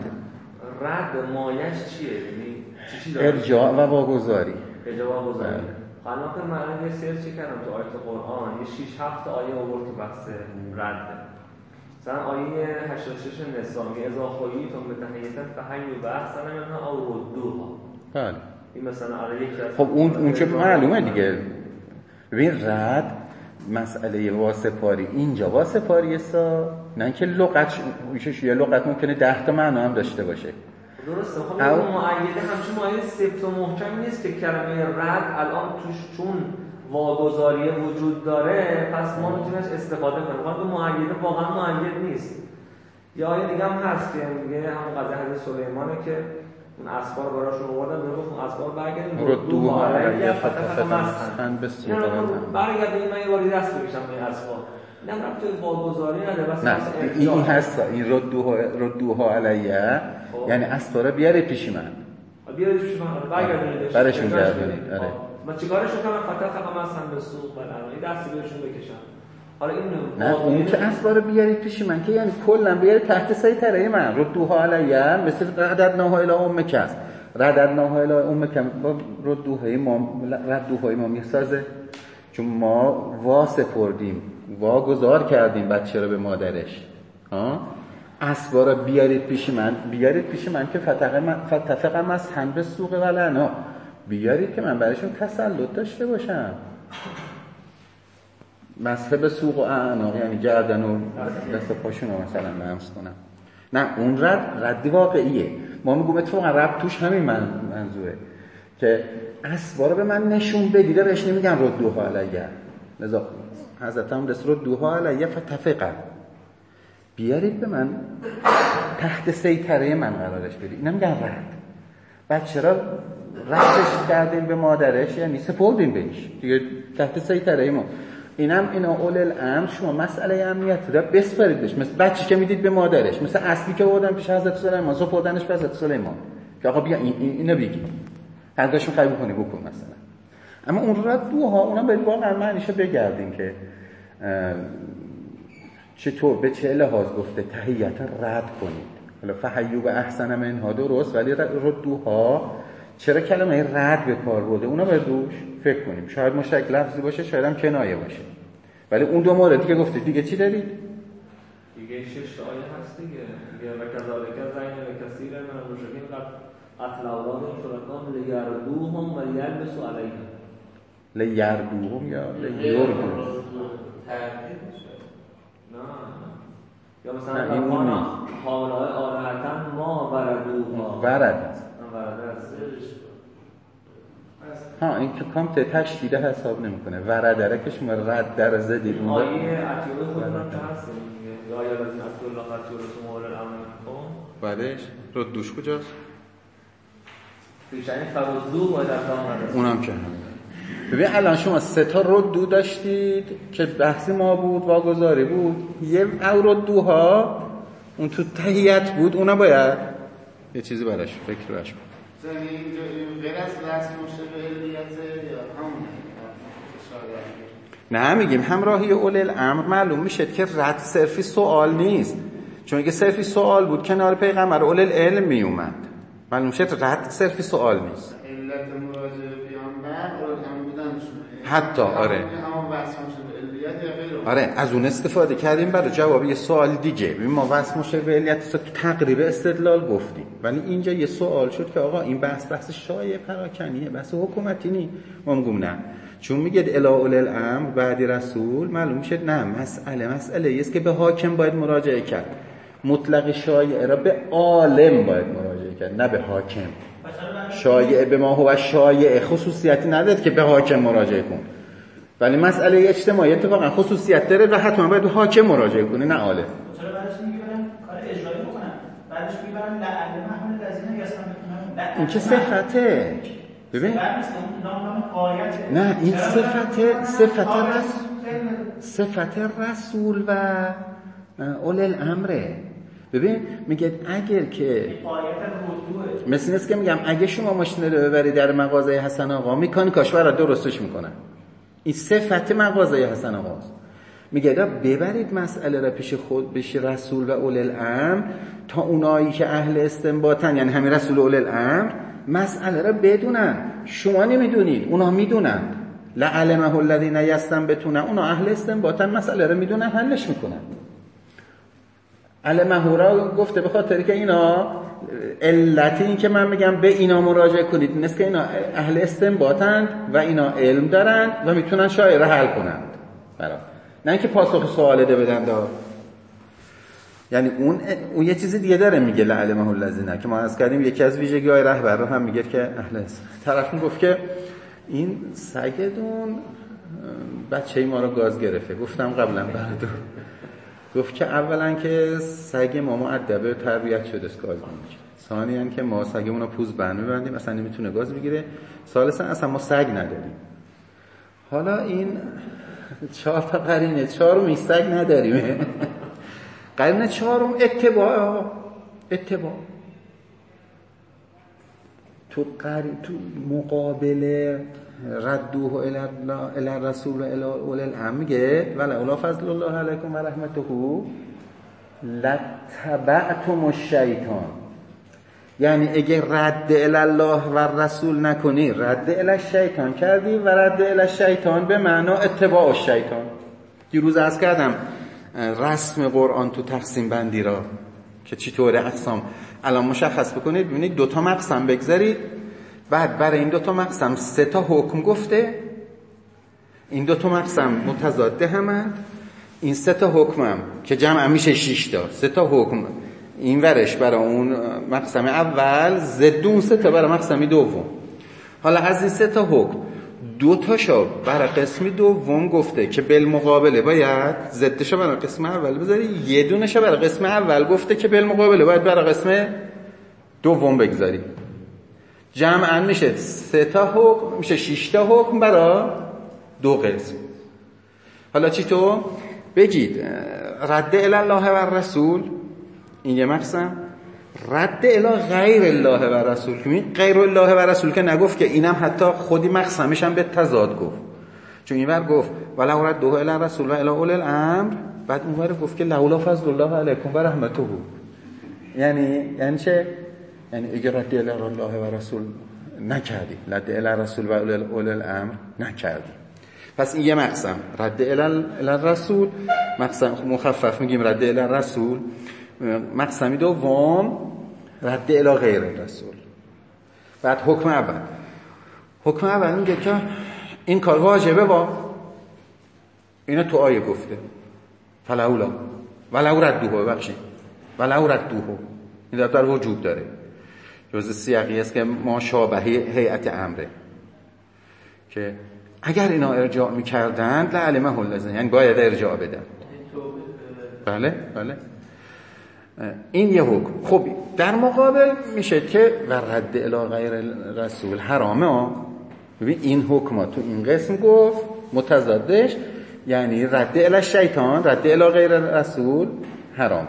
S5: رد مایش چیه؟ یعنی چی چی
S2: ارجاع و واگذاری.
S5: ارجاع و واگذاری. حالا که من یه سرچ کردم تو آیات قرآن یه شش هفت آیه آورد تو بحث رد. مثلا آیه هشتاد و شش نساء میگه اذا خییتم بتحیة فحیوا باحسن منها او ردوها.
S2: بله.
S5: این مثلا آره یک از
S2: خب اون اون که معلومه دیگه. ببین رد مسئله واسپاری اینجا واسپاری سا نه که لغت میشه، یه لغت ممکنه ده تا معنا هم داشته باشه.
S5: درسته. خب این مؤیده همچون مؤیده سفت و محکم نیست که کلمه رد الان توش چون واگذاری وجود داره پس ما میتونیم استفاده کنیم. ولی مؤیده واقعا مؤید نیست. یا آیه دیگه هم هست که میگه همون قضیه حضرت سلیمانه که اون اسبار براشون آوردن میگه اون اسبار برگردیم
S2: ردوها علیه
S5: فتفتن
S2: به سوء
S5: برگردیم من یه باری دست بکشم به این اسبار. اینم رفت تو واگذاری نده بس.
S2: نه این این هست این ردوها ردوها علیه یعنی اسبار بیاره پیش من.
S5: بیاره پیش من برگردونید
S2: برشون گردونید. آره
S5: من چیکارشون کنم؟ فتفتن مثلا به سوق بلند این دستی بهشون بکشم. حالا این
S2: نه اون که اسبار بیارید پیش من که یعنی کلا بیارید تحت سیطره من. ردوها علیه مثل رددناها الی امک است. رددناها الی امک با ردوهای ما ردوهای ما میسازه چون ما واسپردیم واگذار کردیم بچه رو به مادرش. ها اسبار بیارید پیش من، بیارید پیش من که فتقه من فتفقم از هم به سوق ولنا، بیارید که من برایشون تسلط داشته باشم. مسح به سوق و اعناق یعنی گردن و دست و پاشون رو مثلا لمس کنم. نه اون رد ردی واقعیه. ما میگم اتفاقا رد توش همین من منظوره که اسبا رو به من نشون بدیده بهش نمیگن ردوها علیه. لذا حضرت هم رسول ردوها علیه فتفقا بیارید به من تحت سیطره من قرارش بدید. اینا میگن رد. بعد چرا ردش کردیم به مادرش یعنی سپردیم بهش دیگه تحت سیطره ما. اینم اینا اول الامر شما مسئله امنیت را بسپارید بهش، مثل بچه‌ای که میدید به مادرش، مثل اصلی که آوردن پیش حضرت سلیمان، سپردنش به حضرت سلیمان که آقا بیا این اینو بگی، حقش می‌خوای بکنی بکن مثلا. اما اون ردوها اونا به واقع معنیشو بگردیم که چطور به چه لحاظ گفته تحیت رد کنید. حالا فحیو به احسن منها درست، ولی ردوها چرا کلمه رد به کار برده؟ اونا باید روش فکر کنیم. شاید مشترک لفظی باشه، شاید هم کنایه باشه. ولی اون دو موردی که گفته دیگه چی دارید؟
S5: دیگه شش تا آیه هست دیگه. میگه و کذالک زین لکثیر من المشرکین قد قتل اولادهم شرکاهم لیردوهم و لیلبسوا علیهم.
S2: لیردوهم یا لیردوهم؟
S3: تردید میشه.
S5: نه. یا مثلا این حالا آلهتن ما وردوها.
S2: ورد.
S5: ورد.
S2: ها این که کام تشدیده حساب نمیکنه. وردره که شما رد در زدید اون
S5: آیه عتیوه خودم که هست یا یا لازم اصل الله خطی و رسوم اول الامر کن
S2: بعدش رد دوش کجاست؟
S5: بیشترین فوزدو باید از آن
S2: اونم که هم ببین الان شما سه تا ردو داشتید که بحثی ما بود، واگذاری بود. یه او ردوها اون تو تحییت بود، اونا باید یه چیزی براش فکر براش بود.
S1: غیر از رسم مشابه علیته یا همون
S2: نه میگیم همراهی اول الامر معلوم میشه که رد صرفی سوال نیست، چون اگه صرفی سوال بود کنار پیغمبر اول العلم میومد. معلوم میشه رد صرفی سوال نیست.
S1: علت مراجعه پیامبر اول الامر بودنشون
S2: حتی آره
S1: همون وصف مشابه علیت یا غیر
S2: آره از اون استفاده کردیم برای جواب یه سوال دیگه. ببین ما وصف مشابه علیت تو تقریب استدلال گفتیم، ولی اینجا یه سوال شد که آقا این بحث بحث شایع پراکنیه، بحث حکومتی نی. ما میگم نه، چون میگه الی اول الامر بعدی رسول، معلوم میشه نه مسئله مسئله است که به حاکم باید مراجعه کرد. مطلق شایعه را به عالم باید مراجعه کرد، نه به حاکم. شایعه به ما هو شایعه خصوصیتی نداره که به حاکم مراجعه کن، ولی مسئله اجتماعی اتفاقا خصوصیت داره و حتما باید به حاکم مراجعه کنه نه عالم.
S4: چرا بعدش میگن کار اجرایی بکنن، بعدش میگن لعل محمد الذین یسمعون.
S2: این چه صفته؟ ببین نه این صفت صفت رسول صفت رسول و اول الامره. ببین میگه اگر که مثل نیست که میگم اگه شما ماشین رو ببری در مغازه حسن آقا میکنی کاشوار درستش میکنن، این صفت مغازه حسن آقاست. میگه دا ببرید مسئله را پیش خود بشه رسول و اول الامر تا اونایی که اهل استنباطن، یعنی همین رسول و اول الامر مسئله را بدونن. شما نمیدونید، اونا میدونن. لعلمه الذین یستنبطون، اونا اهل استنباطن، مسئله را میدونن حلش میکنن. علمه را گفته به خاطر که اینا علت این که من میگم به اینا مراجعه کنید این است که اینا اهل استنباطن و اینا علم دارن و میتونن شایعه را حل کنند برای نه اینکه پاسخ سوال ده بدن دا. یعنی اون اون یه چیز دیگه داره میگه لعلمه الذین که ما از کردیم یکی از ویژگی‌های رهبر رو هم میگه که اهل است. طرف میگفت که این سگتون بچه ما رو گاز گرفته. گفتم قبلا بعد گفت که اولا که سگ ما مؤدبه و تربیت شده است گاز نمیگیره، ثانیاً که ما سگمون رو پوز بند میبندیم اصلا نمیتونه گاز بگیره، ثالثاً اصلا ما سگ نداریم. حالا این چهار تا قرینه، چهارم سگ نداریم. قرینه چهارم اتباع اتباع تو قرین تو مقابل ردوه الی الرسول و الی اول الامر میگه ولا اولا فضل الله علیکم و رحمته لتبعتم الشیطان. یعنی اگه رد الی الله و رسول نکنی رد الی الشیطان کردی و رد الی الشیطان به معنا اتباع الشیطان. دیروز عرض کردم رسم قرآن تو تقسیم بندی را که چطوره اقسام الان مشخص بکنید. ببینید دو تا مقسم بگذارید، بعد برای این دو تا مقسم سه تا حکم گفته، این دو تا مقسم متضاد همند، این سه تا حکمم که جمع میشه شش تا، سه تا حکم این ورش برای اون مقسم اول، ضد اون سه تا برای مقسم دوم. حالا از این سه تا حکم دو تاشو برای قسم دوم گفته که بالمقابله باید ضدشو برای قسم اول بذاری، یه دونهشو برای قسم اول گفته که بالمقابله باید برای قسم دوم بگذاری. جمعاً میشه سه تا حکم، میشه شش تا حکم برای دو قسم. حالا چی تو بگید رد الی الله و رسول، این یه مقسم. رد الی غیر الله و رسول، که غیر الله و رسول که نگفت که اینم حتی خودی مقسمش هم به تضاد گفت، چون اینور گفت ولو رده الی رسول و الی اول الامر، بعد اونور گفت که لولا فضل الله علیکم و رحمته. یعنی یعنی چه؟ یعنی اگه رد الی الله و رسول نکردی، رد الی رسول و الی اول الامر نکردی، پس این یه مقسم رد الی رسول، مقسم مخفف میگیم رد الی رسول. مقسمی دوم رد الی غیر رسول. بعد حکم اول، حکم اول میگه که این کار واجبه، با اینا تو آیه گفته فلولا ولو ردوه، بخشید ولو ردوه، این در وجوب داره، جزء سیاقی است که ما شابه هیئت امره، که اگر اینا ارجاع میکردند لعلمه الذین، یعنی باید ارجاع بدن. بله بله این یه حکم. خب در مقابل میشه که و رد الی غیر رسول حرامه ها. ببین این حکما تو این قسم گفت متضادش، یعنی رد الی شیطان، رد الی غیر رسول حرامه.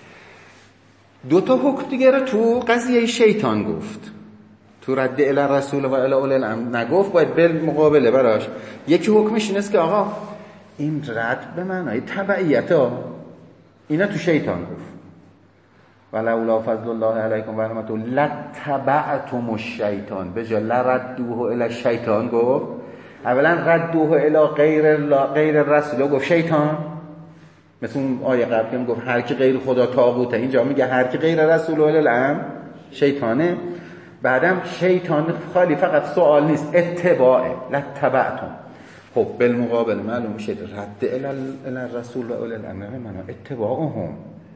S2: دو تا حکم دیگه رو تو قضیه شیطان گفت، تو رد الی رسول و الی اول الامر نگفت، باید بل مقابله براش. یکی حکمش اینه که آقا این رد به معنای تبعیت ها، اینا تو شیطان گفت ولولا فضل الله علیکم و رحمته لتبعتم الشیطان، به جای لردوه الی الشیطان گفت. اولا ردوه الی غیر غیر رسول گفت شیطان، مثل اون آیه قبل که گفت هر کی غیر خدا طاغوته، اینجا میگه هر کی غیر رسول و الی الامر شیطانه. بعدم شیطان خالی فقط سوال نیست، اتباعه، لتبعتم. خب بالمقابل معلوم میشه رد الی الرسول و الی الامر معنا اتباعهم،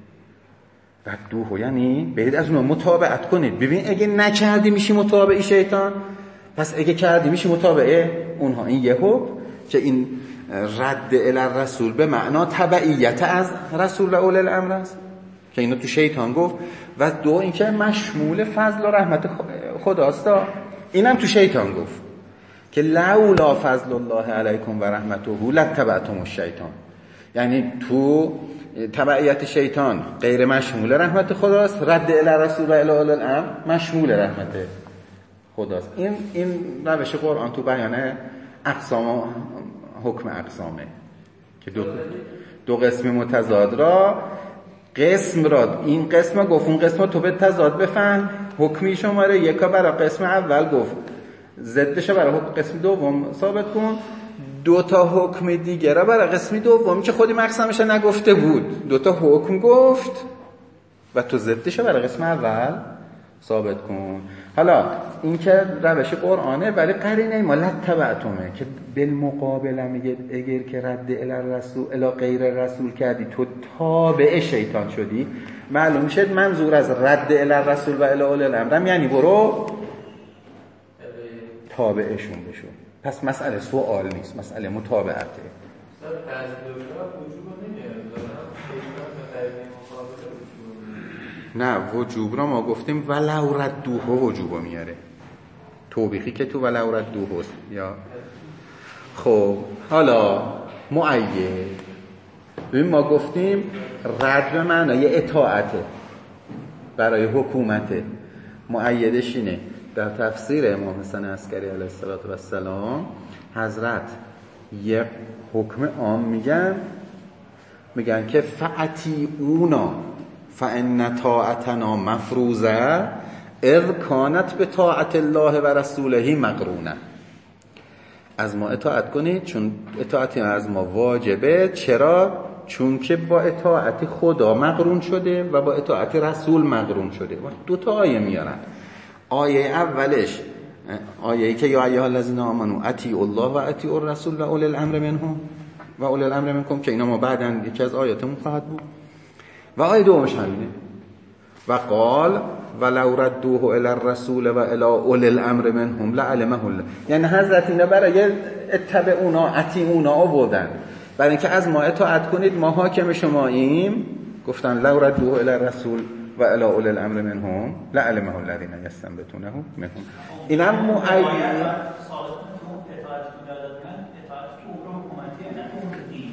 S2: ردوه یعنی برید از اونها متابعت کنید. ببین اگه نکردی میشی متابع شیطان، پس اگه کردی میشی متابع اونها. این یه حکم که این رد الی الرسول به معنا تبعیت از رسول و اول الامر است که اینو تو شیطان گفت، و دو اینکه مشمول فضل و رحمت خداست، اینم تو شیطان گفت که لولا فضل الله علیکم و رحمته لتبعتم الشیطان، یعنی تو تبعیت شیطان غیر مشمول رحمت خداست، رد الی رسول و الی اول الامر مشمول رحمت خداست. این این روش قرآن تو بیان اقسام حکم اقسامه که دو دو قسم متضاد را قسم را این قسم گفت اون قسم تو به تضاد بفهم، حکمی شماره یکا برای قسم اول گفت ضدش برای قسم دوم ثابت کن، دو تا حکم دیگه را برای قسم دوم که خودی مقسمش نگفته بود دو تا حکم گفت و تو ضدش برای قسم اول ثابت کن. حالا این که روش قرآنه، ولی قرینه ما لتبعتمه که بالمقابله میگه اگر که رد الی رسول الی غیر رسول کردی تو تابع شیطان شدی. معلوم شد منظور از رد الی رسول و الی اول الامر یعنی برو تابعشون بشو. پس مسئله سوال نیست، مسئله متابعته. نه وجوب را ما گفتیم ولو ردوه وجوب میاره، توبیخی که تو ولو ردوه است. یا خب حالا معید، ببین ما گفتیم رد به معنای اطاعته برای حکومته، معیدش اینه. در تفسیر امام حسن عسکری علیه السلام حضرت یک حکم عام میگن، میگن که فاطیعونا فان طاعتنا مفروضه اذ کانت به طاعت الله و رسوله مقرونه. از ما اطاعت کنید چون اطاعت از ما واجبه. چرا؟ چون که با اطاعت خدا مقرون شده و با اطاعت رسول مقرون شده. دو تا آیه میارن. آیه اولش آیه‌ای که یا ایها الذین آمنوا اطیعوا الله و اطیعوا الرسول و اولی الامر منهم و اولی الامر منکم، که اینا ما بعداً یکی از آیاتمون خواهد بود. و آیه دومش همینه و قال ولو ردوه الی الرسول و الی اولی الامر منهم لعلمه الله، یعنی حضرت اینا برای اتبعونا اطیعونا آوردن، برای اینکه از ما اطاعت کنید ما حاکم شماییم. گفتن لو ردوه الی الرسول و الی اولی الامر منهم لعلمه الذین یستنبطونه منهم. اینم معید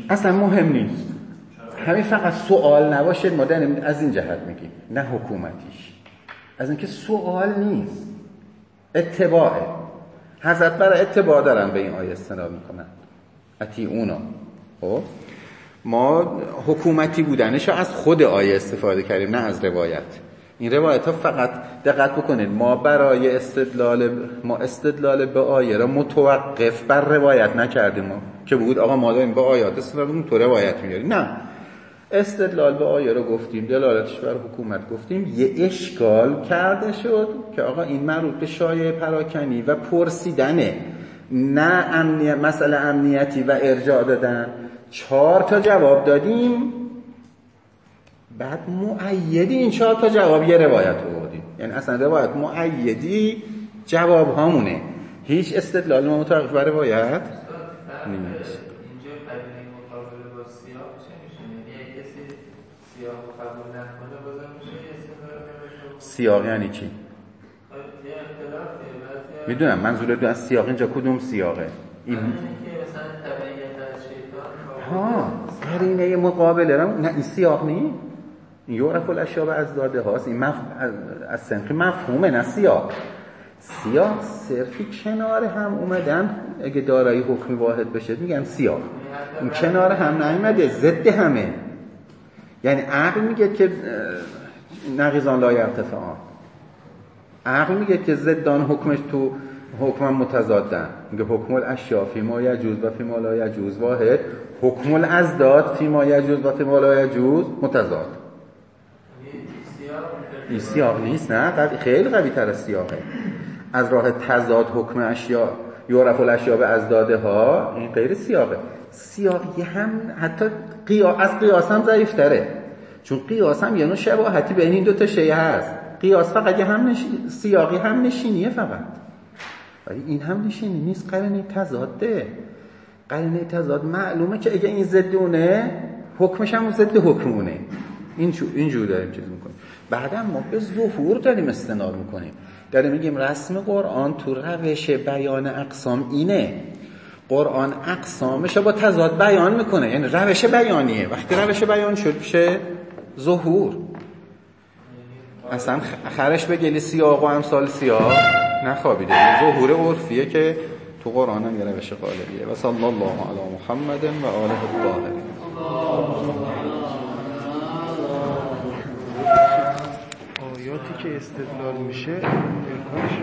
S2: اصلا مهم نیست. همین فقط سوال نباشه، ما داریم از این جهت میگیم، نه حکومتیش، از اینکه سوال نیست، اتباعه. حضرت برای اتباع دارن به این آیه استناد میکنن، اطیعونا. خب ما حکومتی بودنشو از خود آیه استفاده کردیم، نه از روایت. این روایت ها فقط دقت بکنید، ما برای استدلال ما استدلال به آیه را متوقف بر روایت نکردیم، ما که بود آقا ما داریم به آیات استدلال می‌کنیم تو روایت میاریم، نه، استدلال به آیه رو گفتیم، دلالتش بر حکومت گفتیم، یه اشکال کرده شد که آقا این مربوط به شایعه پراکنی و پرسیدنه، نه امنیت، مسئله امنیتی و ارجاع دادن. چهار تا جواب دادیم، بعد مؤیدی این چهار تا جواب یه روایت آوردیم، یعنی اصلا روایت مؤیدی جواب هامونه، هیچ استدلال ما متوقف بر روایت نیست.
S3: اینجا قرینه مقابله با سیاق چه میشه؟ یعنی اگه کسی سیاق قبول نکنه بازم میشه استدلال؟
S2: سیاق یعنی چی؟ میدونم منظور از سیاق اینجا کدوم سیاقه؟ این
S3: که مثلا تبعیت از شیطان.
S2: ها قرینه مقابله را، نه این سیاق نی؟ این یعرف الاشیاء از داده هاست، این مف... از سنخی مفهومه، نه سیاق. سیاق صرفی کنار هم اومدن، اگه دارایی حکمی واحد بشه میگن سیاق. این کنار هم نیومده، ضد همه. یعنی عقل میگه که نقیضان لا یرتفعان، عقل میگه که ضدان حکمش تو حکم متضادن، میگه حکم الاشیاء فی ما یجوز و فی ما لا یجوز واحد، حکم الازداد فی ما یجوز و فی ما لا یجوز متضاد. این سیاق نیست، نه، خیلی قوی تر از سیاقه. از راه تضاد حکم اشیاء یعرف الاشیاء به ازداده ها، این غیر سیاقه. سیاقی هم حتی قیاس، از قیاس هم ضعیف تره، چون قیاس هم یه نوع شباهتی بین این دوتا شیء هست. قیاس فقط یه هم نش... سیاقی هم نشینیه فقط، ولی این هم نشینی نیست، قرینه تضاده. قرینه تضاد معلومه که اگه این ضد اونه، حکمش هم ضد حکم اونه. این اینجور داریم چیز میکنیم. بعدا ما به ظهور داریم استناد میکنیم، داریم میگیم رسم قرآن تو روش بیان اقسام اینه. قرآن اقسامش با تضاد بیان میکنه، یعنی روش بیانیه. وقتی روش بیان شد میشه ظهور. اصلا خرش به گلی سیاق و امثال سیاق نخوابیده، ظهور عرفیه که تو قرآن هم یه روش غالبیه. و صلی الله علی محمد و آله الطاهرین.
S1: آیاتی که استدلال میشه